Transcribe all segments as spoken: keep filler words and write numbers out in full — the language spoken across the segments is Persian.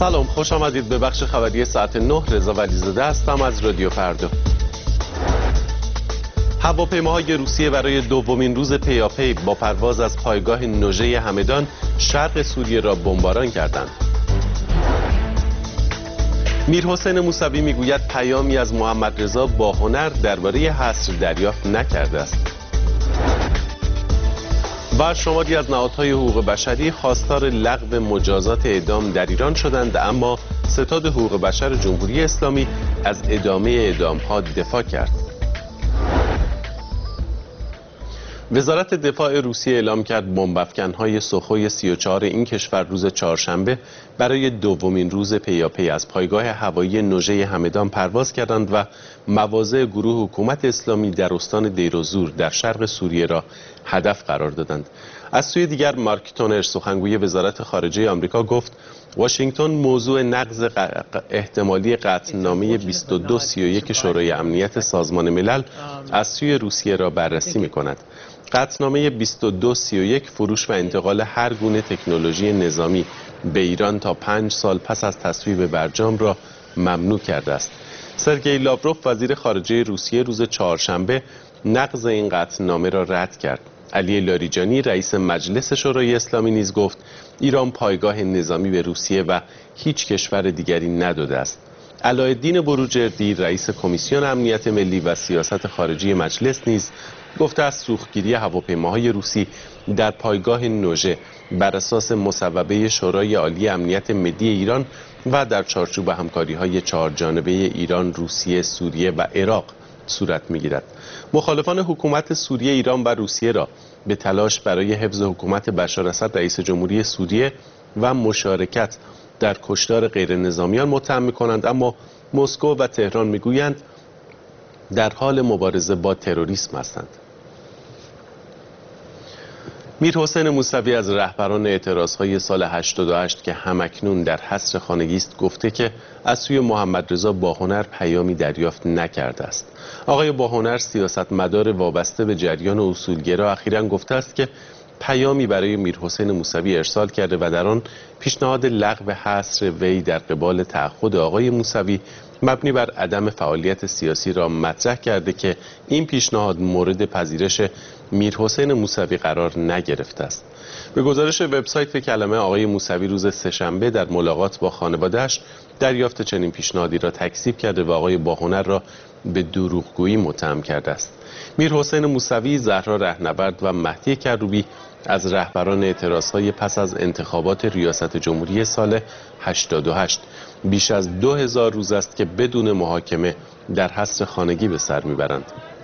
سلام، خوش آمدید به بخش خبری ساعت نه. رضا ولیزاده هستم از رادیو فردا. هواپیماهای روسیه برای دومین روز پیاپی با پرواز از پایگاه نوژه همدان شرق سوریه را بمباران کردند. میرحسین موسوی میگوید پیامی از محمد رضا با هنر درباره حصر دریافت نکرده است. و شماری از نهادهای حقوق بشری خواستار لغو مجازات اعدام در ایران شدند، اما ستاد حقوق بشر جمهوری اسلامی از ادامه اعدام‌ها دفاع کرد. وزارت دفاع روسیه اعلام کرد بمب‌افکن‌های سوخوی سی و چهار این کشور روز چهارشنبه برای دومین روز پیاپی از پایگاه هوایی نوژه همدان پرواز کردند و مواضع گروه حکومت اسلامی در استان دیرالزور در شرق سوریه را هدف قرار دادند. از سوی دیگر مارک تونر سخنگوی وزارت خارجه آمریکا گفت واشنگتن موضوع نقض احتمالی قطعنامه بیست و دو سی و یک شورای امنیت سازمان ملل از سوی روسیه را بررسی می‌کند. قطعنامه بیست و دو سی و یک فروش و انتقال هر گونه تکنولوژی نظامی به ایران تا پنج سال پس از تصویب برجام را ممنوع کرده است. سرگئی لاوروف وزیر خارجه روسیه روز چهارشنبه نقض این قطعنامه را رد کرد. علی لاریجانی رئیس مجلس شورای اسلامی نیز گفت ایران پایگاه نظامی به روسیه و هیچ کشور دیگری نداده است. علاءالدین بروجردی رئیس کمیسیون امنیت ملی و سیاست خارجی مجلس نیز گفته است سوختگیری هواپیماهای روسی در پایگاه نوژه بر اساس مصوبه شورای عالی امنیت ملی ایران و در چارچوب همکاری‌های چهار جانبه ایران، روسیه، سوریه و عراق صورت می‌گیرد. مخالفان حکومت سوریه ایران و روسیه را به تلاش برای حفظ حکومت بشار اسد رئیس جمهوری سوریه و مشارکت در کشتار غیر نظامیان متهم می‌کنند، اما مسکو و تهران می‌گویند در حال مبارزه با تروریسم هستند. میرحسین موسوی از رهبران اعتراضهای سال هشتاد و هشت که همکنون در حصر خانگی است گفته که از سوی محمد رضا با هنر پیامی دریافت نکرده است. آقای با هنر سیاستمدار وابسته به جریان اصولگرا اخیراً گفته است که پیامی برای میرحسین موسوی ارسال کرده و در آن پیشنهاد لغو حصر وی در قبال تعهد آقای موسوی مبنی بر عدم فعالیت سیاسی را مطرح کرده که این پیشنهاد مورد پذیرش میرحسین موسوی قرار نگرفته است. به گزارش وبسایت کلمه آقای موسوی روز سه‌شنبه در ملاقات با خانواده‌اش دریافت چنین پیشنهادی را تکذیب کرده و آقای باهنر را به دروغگویی متهم کرده است. میرحسین موسوی، زهرا رهنورد و مهدی کروبی از رهبران اعتراضهای پس از انتخابات ریاست جمهوری سال هشتاد و هشت بیش از دو هزار روز است که بدون محاکمه در حصر خانگی به سر میبرند.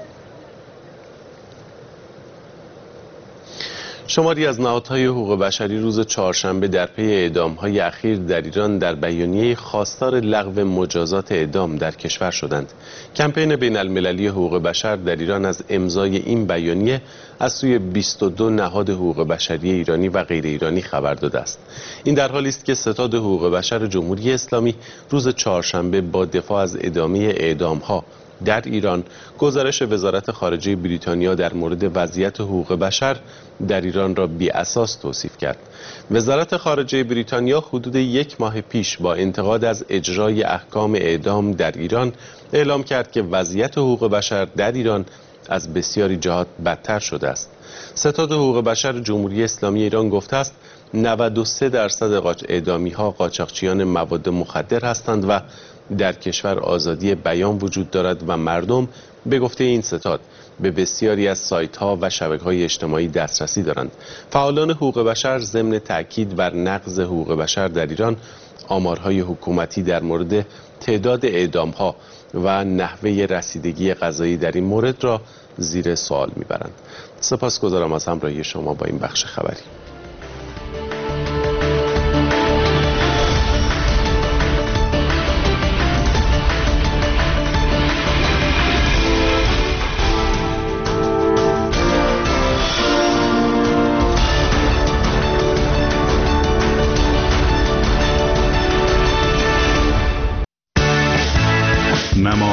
شماری از نهادهای حقوق بشری روز چهارشنبه در پی اعدام‌های اخیر در ایران در بیانیه خواستار لغو مجازات اعدام در کشور شدند. کمپین بین المللی حقوق بشر در ایران از امضای این بیانیه از سوی بیست و دو نهاد حقوق بشری ایرانی و غیر ایرانی خبر داده است. این در حالی است که ستاد حقوق بشر جمهوری اسلامی روز چهارشنبه با دفاع از ادامه اعدام‌ها در ایران گزارش وزارت خارجه بریتانیا در مورد وضعیت حقوق بشر در ایران را بی اساس توصیف کرد. وزارت خارجه بریتانیا حدود یک ماه پیش با انتقاد از اجرای احکام اعدام در ایران اعلام کرد که وضعیت حقوق بشر در ایران از بسیاری جهات بدتر شده است. ستاد حقوق بشر جمهوری اسلامی ایران گفته است نود و سه درصد اعدامی ها قاچاقچیان مواد مخدر هستند و در کشور آزادی بیان وجود دارد و مردم به گفته این ستاد به بسیاری از سایت ها و شبکه های اجتماعی دسترسی دارند. فعالان حقوق بشر ضمن تاکید بر نقض حقوق بشر در ایران آمارهای حکومتی در مورد تعداد اعدام ها و نحوه رسیدگی قضایی در این مورد را زیر سوال میبرند. سپاسگزارم از همراهی شما با این بخش خبری.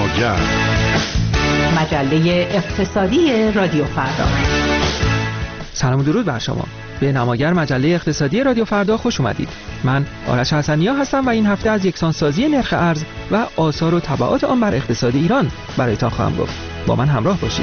مجله اقتصادی رادیو فردا. سلام و درود بر شما. به نماگر مجله اقتصادی رادیو فردا خوش اومدید. من آرش حسنیا هستم و این هفته از یکسانسازی نرخ ارز و آثار و تبعات آن بر اقتصاد ایران برایتان خواهم گفت. با من همراه باشید.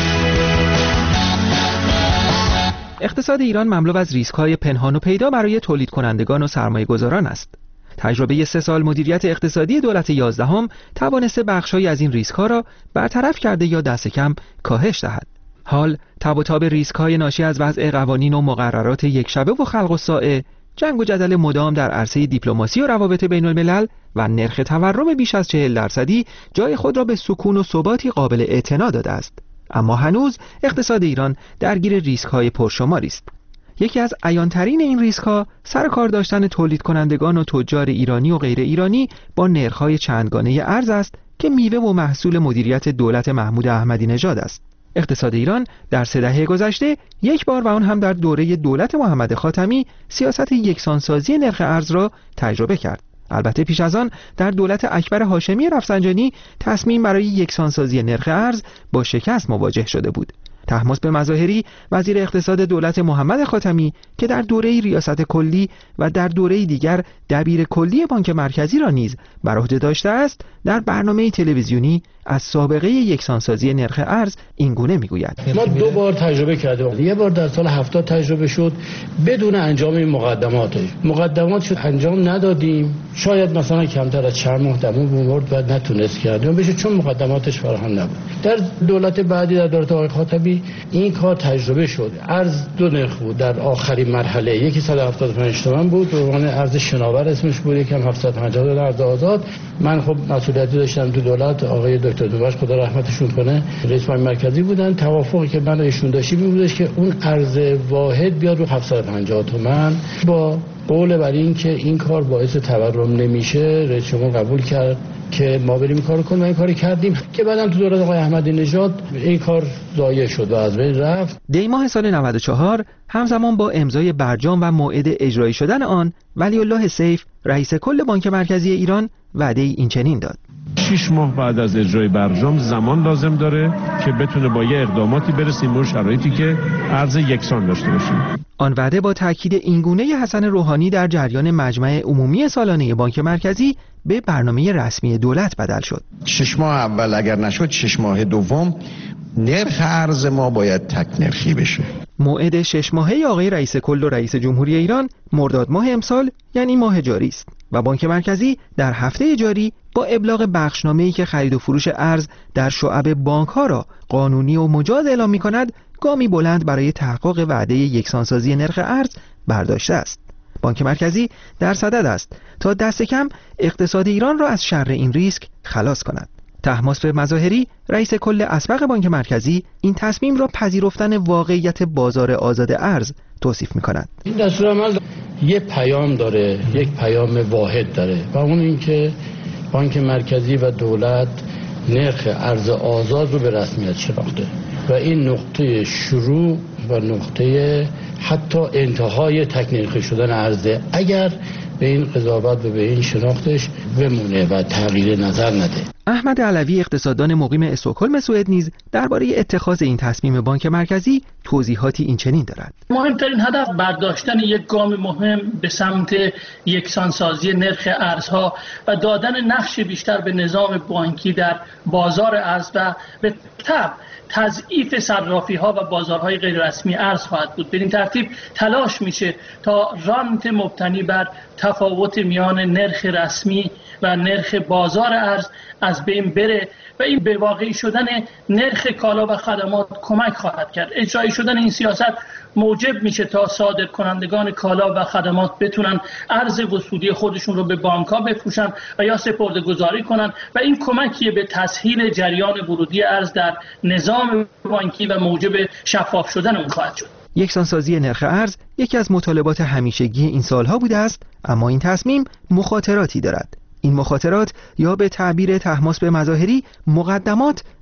اقتصاد ایران مملو از ریسک‌های پنهان و پیدا برای تولید کنندگان و سرمایه‌گذاران است. تجربه سه سال مدیریت اقتصادی دولت یازدهم توانسته بخش‌هایی از این ریسک‌ها را برطرف کرده یا دست کم کاهش دهد. حال تب و تاب ریسک‌های ناشی از وضع قوانین و مقررات یکشبه و خلق الساعه، جنگ و جدل مدام در عرصه دیپلماسی و روابط بین الملل و نرخ تورم بیش از چهل درصدی جای خود را به سکون و ثباتی قابل اعتنا داده است. اما هنوز اقتصاد ایران درگیر ریسک‌های پرشماری است. یکی از عیان‌ترین این ریسک‌ها سر کار داشتن تولید کنندگان و تجار ایرانی و غیر ایرانی با نرخ‌های چندگانه ارز است که میوه و محصول مدیریت دولت محمود احمدی نژاد است. اقتصاد ایران در سه دهه گذشته یک بار و آن هم در دوره دولت محمد خاتمی سیاست یکسانسازی نرخ ارز را تجربه کرد. البته پیش از آن در دولت اکبر هاشمی رفسنجانی تصمیم برای یکسانسازی نرخ ارز با شکست مواجه شده بود. طهماسب مظاهری وزیر اقتصاد دولت محمد خاتمی که در دوره ریاست کلی و در دوره دیگر دبیر کلی بانک مرکزی را نیز بر عهده داشته است، در برنامه تلویزیونی از سابقه یکسانسازی نرخ ارز این گونه میگوید: ما دو بار تجربه کردیم. یه بار در سال هفتاد تجربه شد بدون انجام این مقدماتش. مقدمات شد انجام ندادیم. شاید مثلا کمتر از چند ماه دوام بمرد و نتونست کردیم بشه چون مقدماتش فراهم نبود. در دولت بعدی در دولت آقای خاتمی این کار تجربه شد. ارز دو نرخ بود در آخرین مرحله. یکی صد و هفتاد و پنج تومان بود، به عنوان ارز شناور اسمش بود، یکم هفتصد و پنجاه دلار ارز آزاد. من خب مسئولیتی داشتم تو دولت، آقای دکتر دوباش خدا رحمتشون کنه رئیس بانک مرکزی بودن. توافقی که من و ایشون داشتیم این بودش که اون ارز واحد بیاد رو هفتصد و پنجاه تومان. با قول بر این که این کار باعث تورم نمیشه رئیس جمهور قبول کرد که ما بریم این کارو کنیم و این کاری کردیم که بعدم تو دولت آقای احمدی نژاد این کار ضایع شد و از بین رفت. دی ماه سال نود و چهار همزمان با امضای برجام و موعد اجرایی شدن آن، ولی الله سیف رئیس کل بانک مرکزی ایران وعده این چنین داد: شش ماه بعد از اجرای برجام زمان لازم داره که بتونه با یه اقداماتی برسیم به شرایطی که ارز یکسان داشته باشیم. آن وعده با تاکید اینگونه حسن روحانی در جریان مجمع عمومی سالانه بانک مرکزی به برنامه رسمی دولت بدل شد. شش ماه اول اگر نشد، شش ماه دوم نرخ ارز ما باید تک نرخی بشه. موعد شش ماهه آقای رئیس کل و رئیس جمهوری ایران مرداد ماه امسال یعنی ماه جاری است و بانک مرکزی در هفته جاری با ابلاغ بخشنامه‌ای که خرید و فروش ارز در شعب بانک‌ها را قانونی و مجاز اعلام می‌کند، گامی بلند برای تحقق وعده یکسانسازی نرخ ارز برداشته است. بانک مرکزی در صدد است تا دست کم اقتصاد ایران را از شر این ریسک خلاص کند. طهماسب مظاهری رئیس کل اسبق بانک مرکزی این تصمیم را پذیرفتن واقعیت بازار آزاد ارز توصیف می‌کند. این دستورالعمل یک پیام داره، یک پیام واحد داره و اون این که بانک مرکزی و دولت نرخ ارز آزاد رو به رسمیت شناخته و این نقطه شروع و نقطه حتی انتهای تک نرخی شدن ارزه اگر به این قضاوت و به این شناختش بمونه و تغییر نظر نده. احمد علوی اقتصاددان مقیم استکهلم سوئد نیز درباره اتخاذ این تصمیم بانک مرکزی توضیحاتی این چنین دارد: مهمترین هدف برداشتن یک گام مهم به سمت یکسانسازی نرخ ارزها و دادن نقش بیشتر به نظام بانکی در بازار ارز و به تبع تضعیف صرافی ها و بازارهای غیر رسمی ارز خواهد بود. به این ترتیب تلاش میشه تا رانت مبتنی بر تفاوت میان نرخ رسمی و نرخ بازار ارز از بین بره و این به واقعی شدن نرخ کالا و خدمات کمک خواهد کرد. اجرایی شدن این سیاست موجب میشه تا صادر کنندگان کالا و خدمات بتونن ارز وصولی خودشون رو به بانک‌ها بفروشن و یا سپرده گذاری کنن و این کمکیه به تسهیل جریان ورودی ارز در نظام بانکی و موجب شفاف شدن اون خواهد شد. یکسانسازی نرخ ارز یکی از مطالبات همیشگی این سالها بوده است، اما این تصمیم مخاطراتی دارد. این مخاطرات یا به تعبیر طهماسب مظاهری مقدمات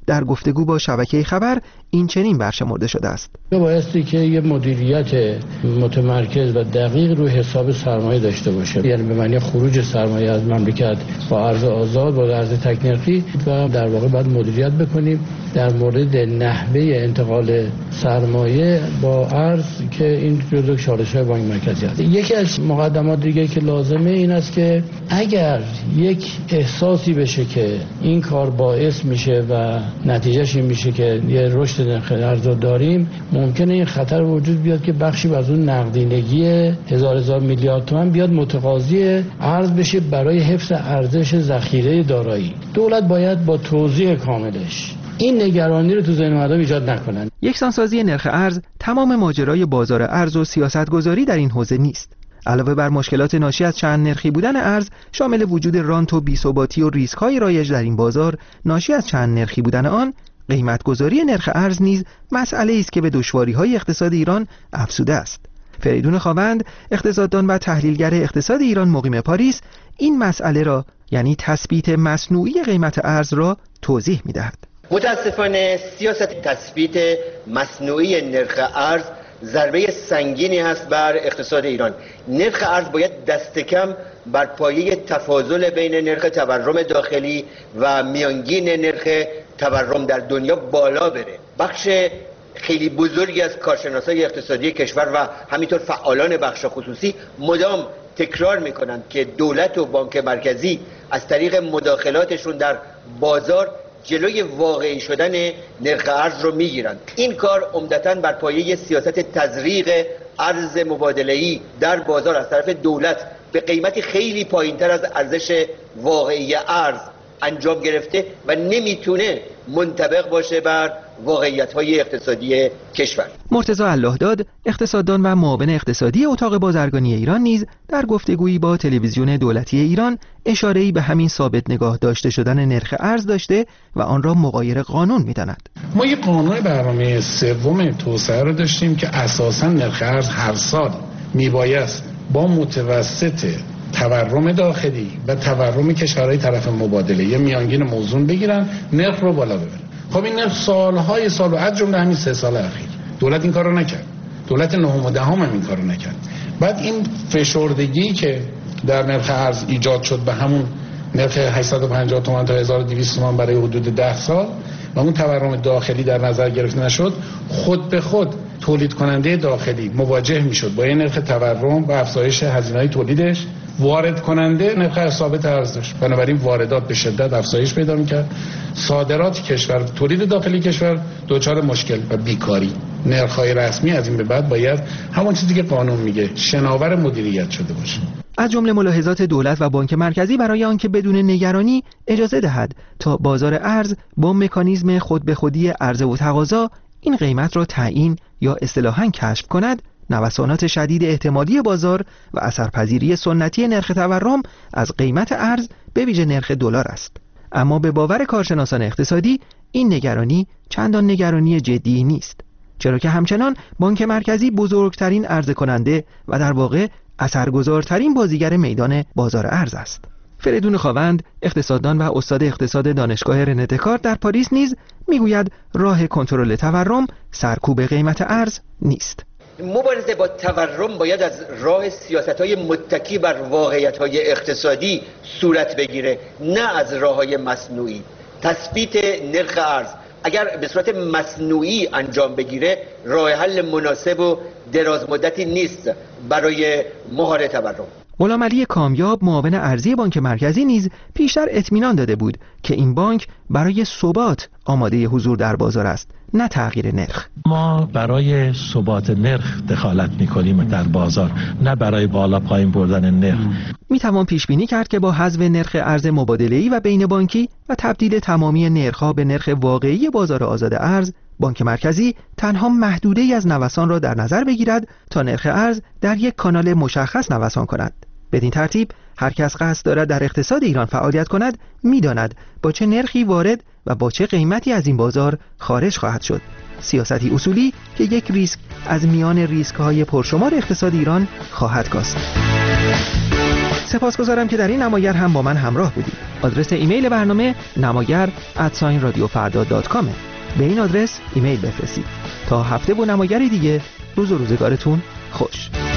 در گفتگو با شبکه خبر این چنین برشمرده شده است. بایستی که یه مدیریت متمرکز و دقیق روی حساب سرمایه داشته باشه، یعنی به معنی خروج سرمایه از مملکت با ارز آزاد با ارز تک نرخی، و در واقع باید مدیریت بکنیم در مورد نحوه انتقال سرمایه با ارز که این جزو چالش‌های بانک مرکزی است. یکی از مقدمات دیگه که لازمه این است که اگر یک احساسی بشه که این کار باعث میشه و نتیجهش این میشه که یه رشد نرخ ارز داریم، ممکنه این خطر وجود بیاد که بخشی از اون نقدینگی هزار هزار میلیارد تومان بیاد متقاضی ارز بشه برای حفظ ارزش ذخیره دارایی. دولت باید با توضیح کاملش این نگرانی رو تو ذهن مردم ایجاد نکنن. یکسانسازی نرخ ارز تمام ماجرای بازار ارز و سیاستگذاری در این حوزه نیست. علاوه بر مشکلات ناشی از چند نرخی بودن ارز، شامل وجود رانت و بی‌ثباتی و ریسک‌های رایج در این بازار ناشی از چند نرخی بودن آن، قیمت‌گذاری نرخ ارز نیز مسئله است که به دشواری‌های اقتصاد ایران افزوده است. فریدون خاوند، اقتصاددان و تحلیلگر اقتصاد ایران مقیم پاریس، این مسئله را یعنی تثبیت مصنوعی قیمت ارز را توضیح می‌دهد. متاسفانه سیاست تثبیت مصنوعی نرخ ارز ضربه سنگینی هست بر اقتصاد ایران. نرخ ارز باید دست کم بر پایه تفاضل بین نرخ تورم داخلی و میانگین نرخ تورم در دنیا بالا بره. بخش خیلی بزرگی از کارشناسای اقتصادی کشور و همینطور فعالان بخش خصوصی مدام تکرار میکنند که دولت و بانک مرکزی از طریق مداخلاتشون در بازار جلوی واقعی شدن نرخ ارز رو میگیرند. این کار عمدتاً بر پایه سیاست تزریق ارز مبادله‌ای در بازار از طرف دولت به قیمتی خیلی پایینتر از ارزش واقعی ارز انجام گرفته و نمیتونه منطبق باشه بر واقعیت‌های اقتصادی کشور. مرتضی اللهداد، اقتصاددان و معاون اقتصادی اتاق بازرگانی ایران، نیز در گفتگویی با تلویزیون دولتی ایران اشاره‌ای به همین ثابت نگاه داشته شدن نرخ ارز داشته و آن را مغایر قانون می‌داند. ما یک قانون برنامه سوم توسعه رو داشتیم که اساساً نرخ ارز هر سال میبایست با متوسط تورم داخلی و تورم کشورهای طرف مبادله یه میانگین موزون بگیرن، نرخ رو بالا ببرن. خب این نرخ سالهای سال و از جمله همین سه سال اخیر دولت این کارو نکرد. دولت نهم و دهم هم این کارو نکرد. بعد این فشردگی که در نرخ ارز ایجاد شد به همون نرخ هشتصد و پنجاه تومان تا هزار و دویست تومان برای حدود ده سال و اون تورم داخلی در نظر گرفته نشد، خود به خود تولید کننده داخلی مواجه میشد با این نرخ تورم و افزایش هزینه‌های تولیدش، وارد کننده نرخ ثابت ارز داشت، بنابراین واردات به شدت افزایش پیدا میکرد، صادرات کشور، تولید داخلی کشور دچار مشکل و بیکاری. نرخ‌های رسمی از این به بعد باید همون چیزی که قانون میگه شناور مدیریت شده باشه. از جمله ملاحظات دولت و بانک مرکزی برای آنکه بدون نگرانی اجازه دهد تا بازار ارز با مکانیزم خود به خودی عرضه و تقاضا این قیمت را تعیین یا اصطلاحاً کشف کند، نوسانات شدید احتمالی بازار و اثرپذیری سنتی نرخ تورم از قیمت ارز به ویژه نرخ دلار است. اما به باور کارشناسان اقتصادی این نگرانی چندان نگرانی جدی نیست، چرا که همچنان بانک مرکزی بزرگترین عرضه کننده و در واقع اثرگذارترین بازیگر میدان بازار ارز است. فریدون خاوند، اقتصاددان و استاد اقتصاد دانشگاه رنه دکارت در پاریس، نیز میگوید راه کنترل تورم سرکوب قیمت ارز نیست. مبارزه با تورم باید از راه سیاست‌های متکی بر واقعیت‌های اقتصادی صورت بگیره، نه از راه‌های مصنوعی. تثبیت نرخ ارز اگر به صورت مصنوعی انجام بگیره، راه حل مناسب و دراز مدتی نیست برای مهار تورم. غلام علی کامیاب، معاون ارزی بانک مرکزی، نیز پیشتر اطمینان داده بود که این بانک برای ثبات آماده حضور در بازار است، نه تغییر نرخ. ما برای ثبات نرخ دخالت می‌کنیم در بازار، نه برای بالا پایین بردن نرخ. میتوان پیش بینی کرد که با حذف نرخ ارز مبادله‌ای و بین بانکی و تبدیل تمامی نرخ‌ها به نرخ واقعی بازار آزاد ارز، بانک مرکزی تنها محدوده‌ای از نوسان را در نظر بگیرد تا نرخ ارز در یک کانال مشخص نوسان کند. بدین ترتیب هر کس قصد دارد در اقتصاد ایران فعالیت کند می‌داند با چه نرخی وارد و با چه قیمتی از این بازار خارج خواهد شد. سیاستی اصولی که یک ریسک از میان ریسک‌های پرشمار اقتصاد ایران خواهد کاست. سپاسگزارم که در این نمایر هم با من همراه بودید. آدرس ایمیل برنامه نماگر ات رادیو فردا دات کام. به این آدرس ایمیل بفرستید. تا هفته با نماگری دیگه، روز و روزگارتون خوش.